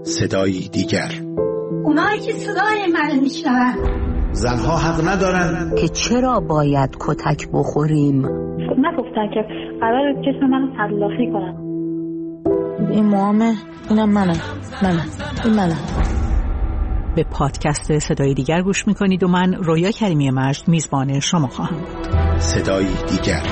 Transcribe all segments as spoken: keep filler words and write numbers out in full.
صدایی دیگر. اونایی که صدای من میشنون زنها حق ندارن که چرا باید کتک بخوریم. نگفتن که قرار جسم منو تلافی کنن. این موامه، اینم منم منم این منم. به پادکست صدای دیگر گوش میکنید و من رویا کریمی مجد میزبان شما خواهم بود. صدایی دیگر.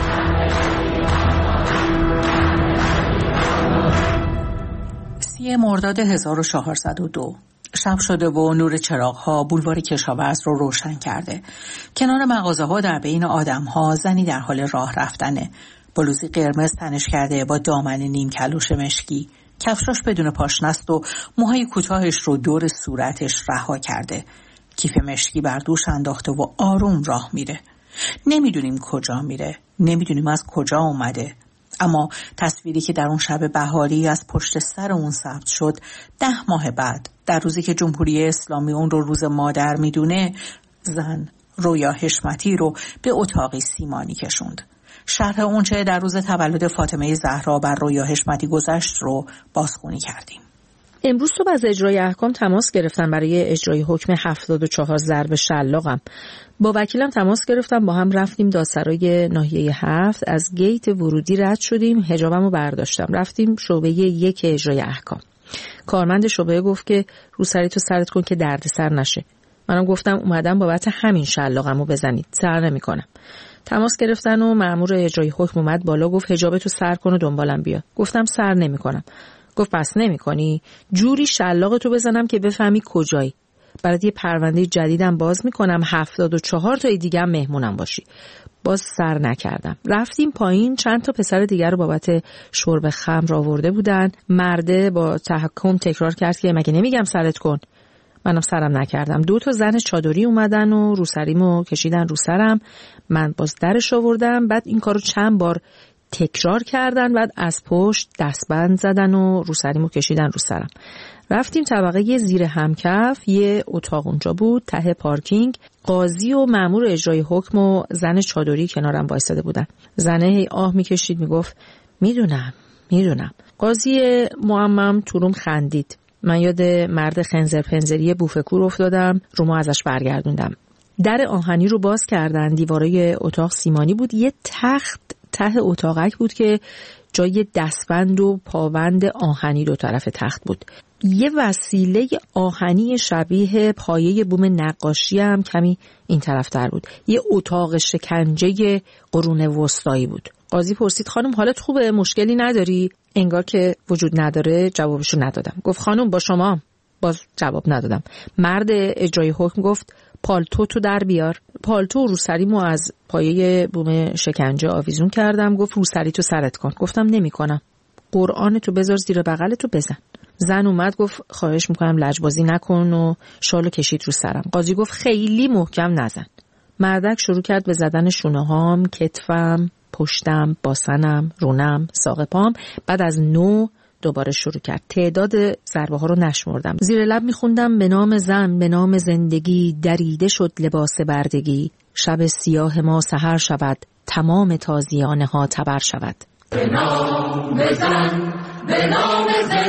سی مرداد هزار و چهارصد و دو شب شده و نور چراغ‌ها بولوار کشاورز رو روشن کرده. کنار مغازه‌ها در بین آدم‌ها زنی در حال راه رفتنه. بلوزی قرمز تنش کرده با دامن نیم کلوش مشکی. کفشاش بدون پاشنه است و موهای کوتاهش رو دور صورتش رها کرده. کیف مشکی بر دوش انداخته و آروم راه میره. نمیدونیم کجا میره، نمیدونیم از کجا اومده. اما تصویری که در اون شب بهاری از پشت سر اون ثبت شد ده ماه بعد، در روزی که جمهوری اسلامی اون رو روز مادر میدونه، زن رویا حشمتی رو به اتاقی سیمانی کشوند. شرح اونچه در روز تولد فاطمه زهرا بر رویا حشمتی گذشت رو بازخوانی کردیم. امروز صبح از اجرای احکام تماس گرفتم برای اجرای حکم هفتاد و چهار ضرب شلاقم. با وکیلم تماس گرفتم، با هم رفتیم دادسرای ناحیه هفت. از گیت ورودی رد شدیم، حجابمو برداشتم، رفتیم شعبه یک اجرای احکام. کارمند شعبه گفت که روسری تو سرت کن که دردسر نشه. منم گفتم اومدم بابت همین شلاقمو بزنید، سر نمی‌کنم. تماس گرفتن و مأمور اجرای حکم اومد بالا، گفت حجابتو سر کن و دنبالم بیا. گفتم سر نمی‌کنم. گفت پس نمی‌کنی؟ جوری شلاقتو بزنم که بفهمی کجایی. برات یه پرونده جدیدم باز میکنم، هفتاد و چهار تای دیگه هم مهمونم باشی. باز سر نکردم. رفتیم پایین، چند تا پسر دیگر رو بابت شرب خمر آورده بودن. مرده با تحکم تکرار کرد که مگه نمیگم سرت کن؟ منم سرم نکردم. دو تا زن چادری اومدن و روسریمو کشیدن رو سرم. من باز درش آوردم. بعد این کارو چند بار تکرار کردن. بعد از پشت دستبند زدن و روسریمو کشیدن رو سرم. رفتیم طبقه زیر همکف، یه اتاق اونجا بود ته پارکینگ. قاضی و مأمور اجرای حکم و زن چادری کنارم وایساده بودن. زنه هی آه میکشید، میگفت میدونم میدونم. قاضی معمم توروم خندید. من یاد مرد خنزر پنزری بوفکور افتادم، رومو ازش برگردوندم. در آهنی رو باز کردن، دیوارای اتاق سیمانی بود. یه تخت ته اتاقک بود که جای دستبند و پابند آهنی دو طرف تخت بود. یه وسیله آهنی شبیه پایه بوم نقاشی هم کمی این طرف تر بود. یه اتاق شکنجه قرون وسطایی بود. قاضی پرسید خانم حالت خوبه؟ مشکلی نداری؟ انگار که وجود نداره جوابشو ندادم. گفت خانم با شما؟ باز جواب ندادم. مرد اجرای حکم گفت پالتو تو در بیار. پالتو و روسریمو از پایه بوم شکنجه آویزون کردم. گفت روسری تو سرت کن. گفتم نمی کنم. قرآن تو بذار زیر بغلتو بزن. زن اومد گفت خواهش میکنم لجبازی نکن و شالو کشید رو سرم. قاضی گفت خیلی محکم نزن. مردک شروع کرد به زدن شونه هام، کتفم، پشتم، باسنم، رونم، ساق پام. بعد از نو دوباره شروع کرد. تعداد ضربه ها رو نشمردم. زیر لب میخوندم به نام زن، به نام زندگی، دریده شد لباس بردگی. شب سیاه ما سحر شود، تمام تازیانه ها تبر شود. به نام زن، به نام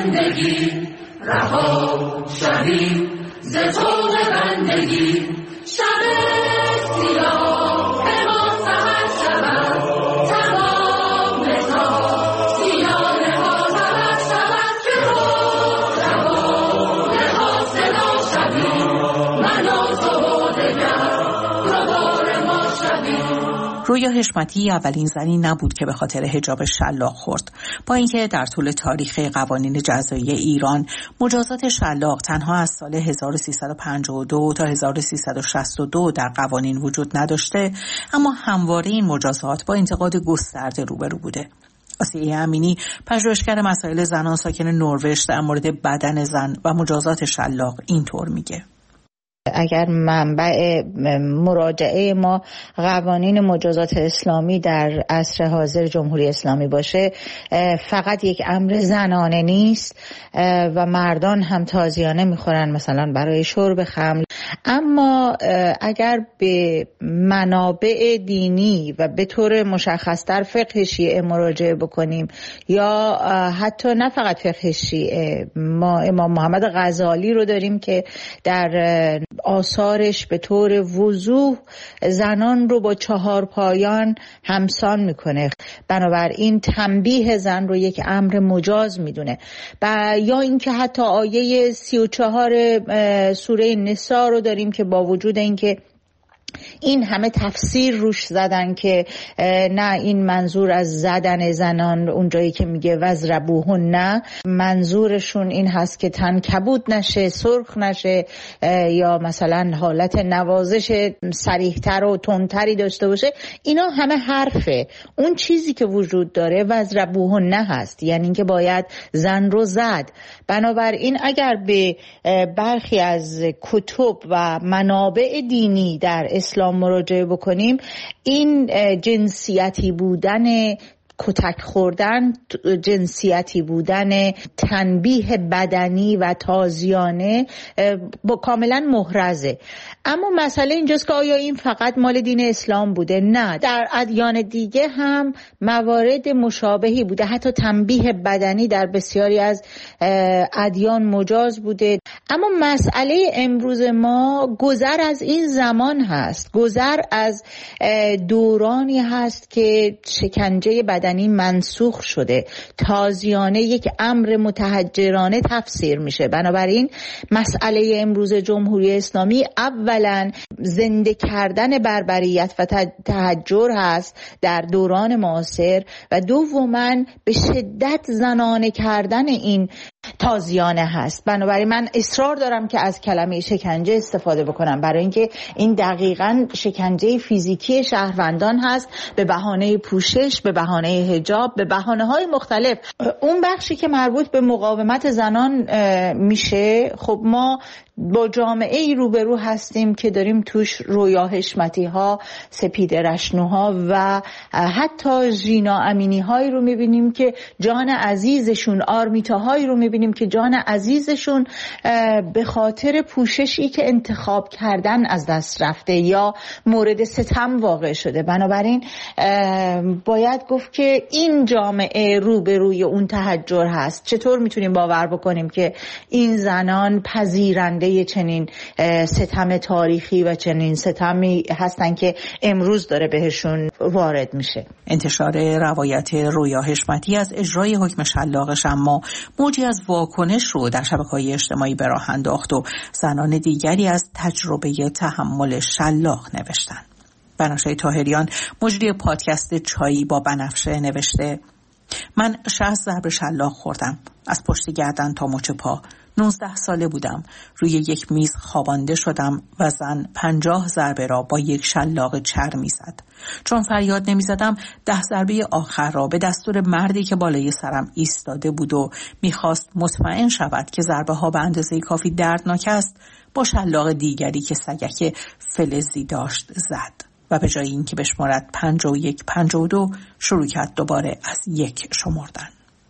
زندگی، رها شوی ز طوق بندگی. شب سیاه ما سحر شود، تمام تازیانه ها تبر شود. که روانه ها صدا شوی، من و تو دگر دوباره ما شوی. رویا حشمتی اولین زنی نبود که به خاطر حجاب شلاق خورد. با اینکه در طول تاریخ قوانین جزایی ایران مجازات شلاق تنها از سال هزار و سیصد و پنجاه و دو تا هزار و سیصد و شصت و دو در قوانین وجود نداشته، اما همواره این مجازات با انتقاد گسترده روبرو بوده. آسیه امینی، پژوهشگر مسائل زنان ساکن نروژ، در مورد بدن زن و مجازات شلاق اینطور میگه: اگر منبع مراجعه ما قوانین مجازات اسلامی در عصر حاضر جمهوری اسلامی باشه، فقط یک امر زنانه نیست و مردان هم تازیانه میخورن، مثلا برای شرب خمر. اما اگر به منابع دینی و به طور مشخص‌تر فقه شیعه مراجعه بکنیم یا حتی نه فقط فقه شیعه، ما امام محمد غزالی رو داریم که در آثارش به طور وضوح زنان رو با چهار پایان همسان میکنه، بنابراین تنبیه زن رو یک امر مجاز میدونه. و یا اینکه حتی آیه سی و چهار سوره نساء رو داریم که با وجود اینکه این همه تفسیر روش زدن که نه این منظور از زدن زنان اونجایی که میگه وضربوهن، نه منظورشون این هست که تن کبود نشه، سرخ نشه یا مثلا حالت نوازش صریح‌تر و تندتری داشته باشه. اینا همه حرفه. اون چیزی که وجود داره وضربوهن هست، یعنی اینکه باید زن رو زد. بنابراین اگر به برخی از کتب و منابع دینی در اسلام مراجعه بکنیم، این جنسیتی بودن کتک خوردن، جنسیتی بودن تنبیه بدنی و تازیانه با کاملا محرزه. اما مسئله اینجاست که آیا این فقط مال دین اسلام بوده؟ نه، در ادیان دیگه هم موارد مشابهی بوده. حتی تنبیه بدنی در بسیاری از ادیان مجاز بوده. اما مسئله امروز ما گذر از این زمان هست، گذر از دورانی هست که شکنجه بدنی منسوخ شده، تازیانه یک امر متحجرانه تفسیر میشه. بنابراین مسئله امروز جمهوری اسلامی اولا زنده کردن بربریت و تحجر هست در دوران معاصر و دوما به شدت زنانه کردن این تازیانه هست. بنابراین من اصرار دارم که از کلمه شکنجه استفاده بکنم، برای اینکه این دقیقاً شکنجه فیزیکی شهروندان هست به بهانه پوشش، به بهانه حجاب، به بهانه‌های مختلف. اون بخشی که مربوط به مقاومت زنان میشه، خب ما با جامعه ای روبرو هستیم که داریم توش رویا حشمتی ها، سپید رشنوها و حتی ژینا امینی هایی رو میبینیم که جان عزیزشون، آرمیتا هایی رو میبینیم که جان عزیزشون به خاطر پوششی که انتخاب کردن از دست رفته یا مورد ستم واقع شده. بنابراین باید گفت که این جامعه روبروی اون تحجر هست. چطور میتونیم باور بکنیم که این زنان پذیرنده چنین ستم تاریخی و چنین ستمی هستن که امروز داره بهشون وارد میشه؟ انتشار روایت رویا حشمتی از اجرای حکم شلاقش اما موجی از واکنش رو در شبکه‌های اجتماعی به راه انداخت و زنان دیگری از تجربه تحمل شلاق نوشتن. بنفشه طاهریان، مجری پادکست چایی با بنفشه، نوشته: من شصت ضرب شلاق خوردم، از پشت گردن تا مچ پا. نوزده ساله بودم. روی یک میز خوابانده شدم و زن پنجاه ضربه را با یک شلاق چرمی زد. چون فریاد نمی زدم، ده ضربه آخر را به دستور مردی که بالای سرم ایستاده بود و میخواست مطمئن شود که ضربه ها به اندازه کافی دردناک است، با شلاق دیگری که سگک فلزی داشت زد و به جای اینکه بشمارد پنجاه و یک پنجاه و دو شروع کرد دوباره از یک شمردن.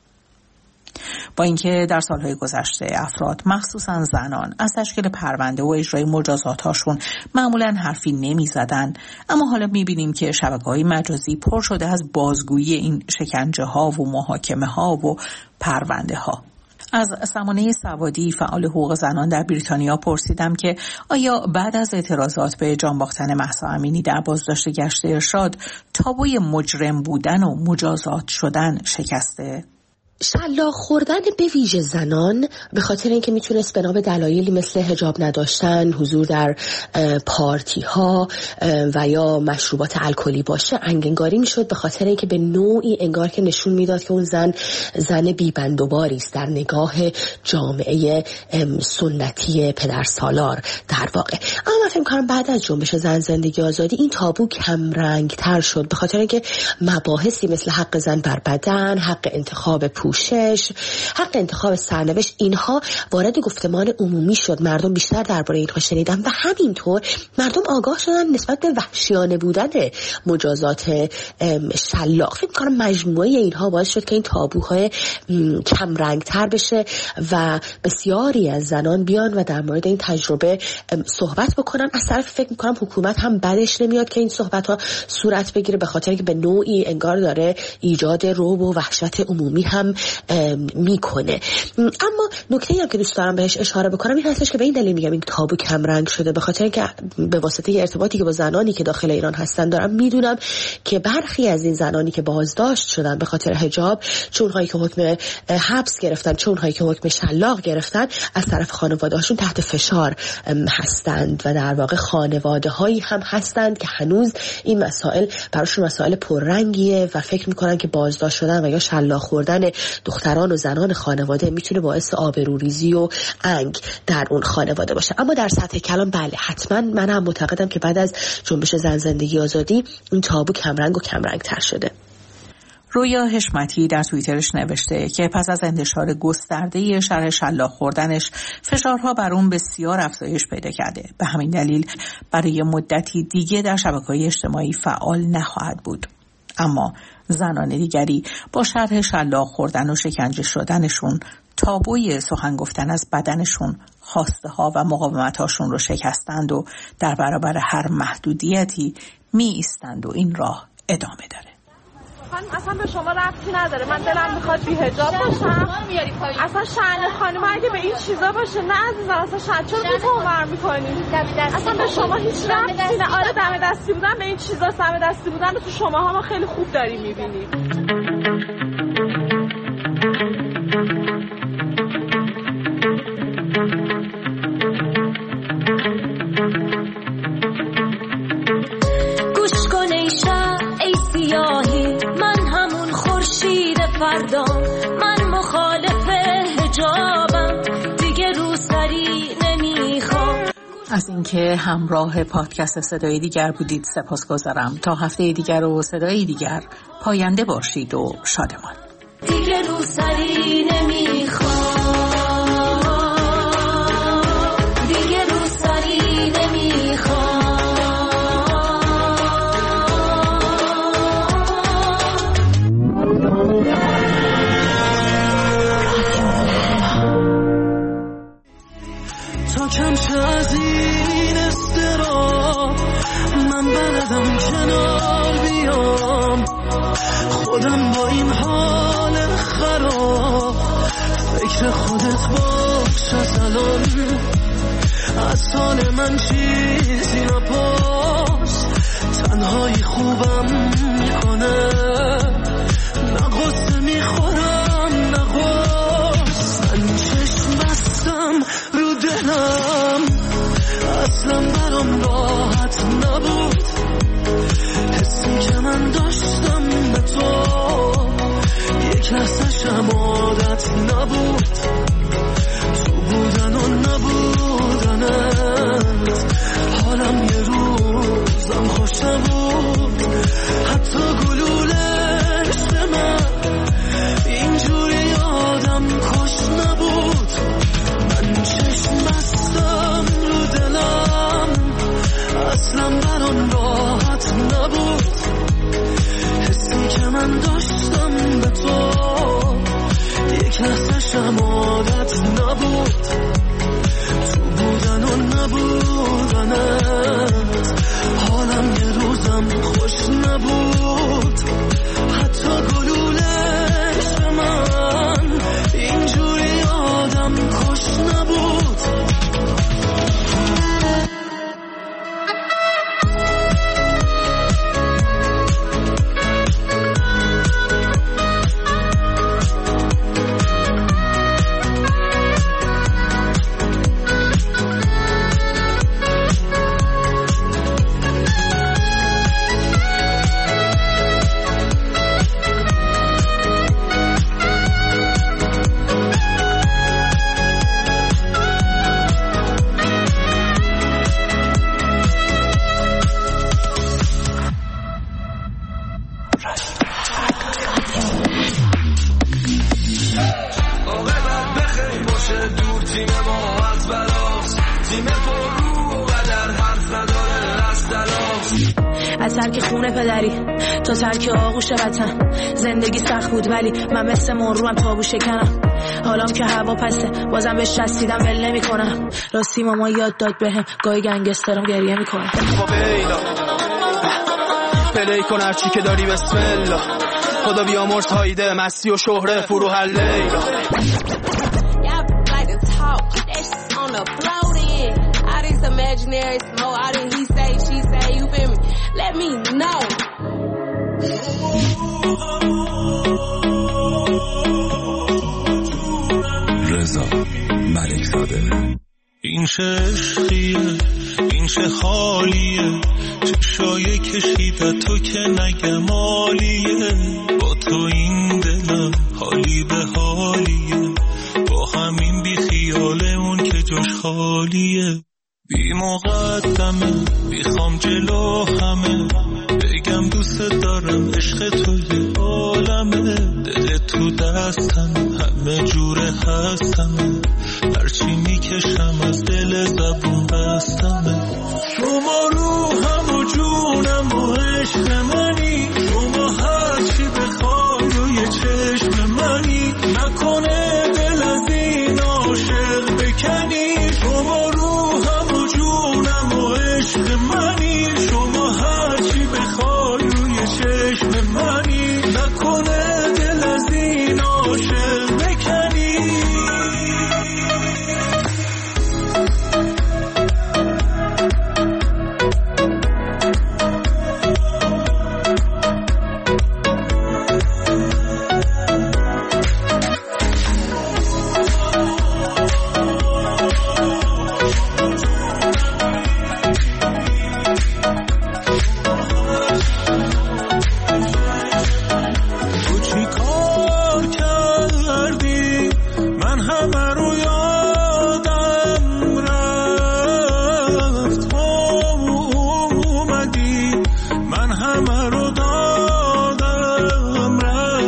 با اینکه در سالهای گذشته افراد مخصوصا زنان از تشکیل پرونده و اجرای مجازات‌هاشون معمولاً حرفی نمی‌زدن، اما حالا می‌بینیم که شبکه‌های مجازی پر شده از بازگویی این شکنجه‌ها و محاکمه‌ها و پرونده‌ها. از سمانه سوادی، فعال حقوق زنان در بریتانیا، پرسیدم که آیا بعد از اعتراضات به جان باختن مهسا امینی در بازداشت گشت ارشاد تابوی مجرم بودن و مجازات شدن شکسته؟ شلاق خوردن به ویژه زنان به خاطر اینکه میتونست بنا به دلایلی مثل حجاب نداشتن، حضور در پارتی ها و یا مشروبات الکلی باشه انگنگاری میشد، به خاطر اینکه به نوعی انگار که نشون میداد که اون زن زن بی‌بندوباری است در نگاه جامعه سنتی پدرسالار در واقع. اما من فکر می‌کنم بعد از جنبش زن زندگی آزادی این تابو کم رنگ تر شد، به خاطر اینکه مباحثی مثل حق زن بر بدن، حق انتخاب پوشش پوشش، حق انتخاب سرنوشت، اینها وارد گفتمان عمومی شد. مردم بیشتر درباره اینها شنیدن و همینطور مردم آگاه شدن نسبت به وحشیانه بودن مجازات شلاق. فکر کنم مجموعه اینها باعث شد که این تابوهای کم رنگ تر بشه و بسیاری از زنان بیان و در مورد این تجربه صحبت بکنن. از طرف فکر میکنم حکومت هم بدش نمیاد که این صحبت ها صورت بگیره، به خاطر که به نوعی انگار داره ایجاد رعب و وحشت عمومی هم میکنه. اما نکته‌ای هم که دوست دارم بهش اشاره بکنم این هستش که به این دلیل میگم این تابو کم رنگ شده، به خاطر که به واسطه ارتباطی که با زنانی که داخل ایران هستن دارم میدونم که برخی از این زنانی که بازداشت شدن به خاطر حجاب، چه اونهایی که حکم حبس گرفتن چه اونهایی که حکم شلاق گرفتن، از طرف خانواده‌هاشون تحت فشار هستند و در واقع خانواده هایی هم هستند که هنوز این مسائل براشون مسائل پررنگیه و فکر میکنن که بازداشت شدن و یا شلاق خوردن دختران و زنان خانواده میتونه باعث آبروریزی و انگ در اون خانواده باشه. اما در سطح کلام بله، حتما من هم معتقدم که بعد از جنبش زن زندگی آزادی این تابو کمرنگ و کمرنگ تر شده. رویا حشمتی در توییترش نوشته که پس از انتشار گسترده شرح شلاق خوردنش فشارها بر اون بسیار افزایش پیدا کرده. به همین دلیل برای مدتی دیگه در شبکه‌های اجتماعی فعال نخواهد بود. اما زنان دیگری با شرح شلاق خوردن و شکنجه شدنشون تابوی سخن گفتن از بدنشون، خواسته ها و مقاومت هاشون رو شکستند و در برابر هر محدودیتی می ایستند و این راه ادامه داره. اصلا به شما ربطی نداره. من دلم میخواد بی حجاب باشم. اصلا شأن خانم اگه به این چیزا باشه نه عزیزم، اصلا شأن چرا تو تومر میکنی؟ اصلا به شما هیچ ربطی نه. آره دم دستی بودن به این چیزا، دم دستی بودن رو تو شماها ما خیلی خوب داریم میبینیم. گوش کن ای شب ای سیاهی، من همون خورشید فردام، من مخالف حجابم، دیگه روسری نمیخوام. از اینکه همراه پادکست صدای دیگر بودید سپاسگزارم. تا هفته دیگر و صدای دیگر پاینده باشید و شادمان. دیگه روسری نمیخوام، دیگه روسری نمیخوام. تا کم شه از این استرا من بلدم کنار بیام، خودم با این حال خراب فکر خودت باش از الان، از حال من چیزی نپاس، تنهایی خوبم میکنه، نه غصه میخورم نه غصه، من چشم بستم رو دلم، اصلا برام راحت نبود، حسی که من داشتم به تو یک لحظه‌شم عادت نبود، تو بودن و نبودنت، حالم یه روزم خوش نبود، حتی گلولش من اینجوری آدم کش نبود، من چشم بستم رو دلم، اصلا برام تیم ما از بلاست، تیم پر رو و در حرف نداره از دلاست. از ترک خونه پدری تا ترک آغوش وطن، زندگی سخت بود ولی من مثل مروم تابو شکنم. حالام که هوا پسته بازم بهش چسبیدم ول نمی کنم. راستی ماما یاد داد بهم گاهی گنگسترم گریه میکنه. با بیلا پلی کن هرچی که داری بسم الله، خدا بیامرز هایده مستی و شهره فروح لیلا. Imaginary smoke, all that he say, she say, you feel me? Let me know. رضا ملکزاده. این چه عشقیه، این چه حالیه، چشای کشیده تو که نگم عالیه. با تو این دلم حالی به حالیه، با همین بی خیاله اون که جاش خالیه. بی مقدمه بیخوام جلو همه بگم دوست دارم، عشق توی عالمه. دل تو دستم همه جوره هستم، هرچی میکشم از دل زبون بستمه. شما روحم و جونم و عشق منی، شما هرچی بخوای روی چشم منی. نکنه دل از این عاشق بکنی، شما روحم و جونم و عشق منی. شما هرچی بخوای روی چشم منی، نکنه دل از این عاشق بکنی.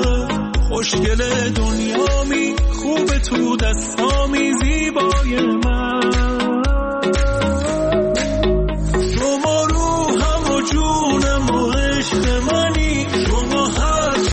خوشگل دنیا می خوب تو دستامی زیبای من.